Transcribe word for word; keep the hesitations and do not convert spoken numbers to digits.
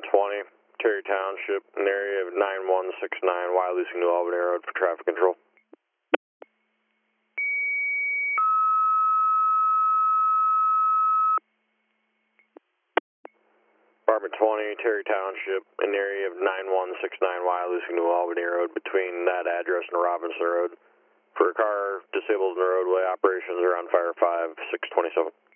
twenty, Terry Township, an area of nine one six nine Wyalusing New Albany Road for traffic control. Apartment twenty, Terry Township, an area of nine one six nine Wyalusing New Albany Road between that address and Robinson Road. For a car disabled in the roadway, operations are on fire five six twenty-seven.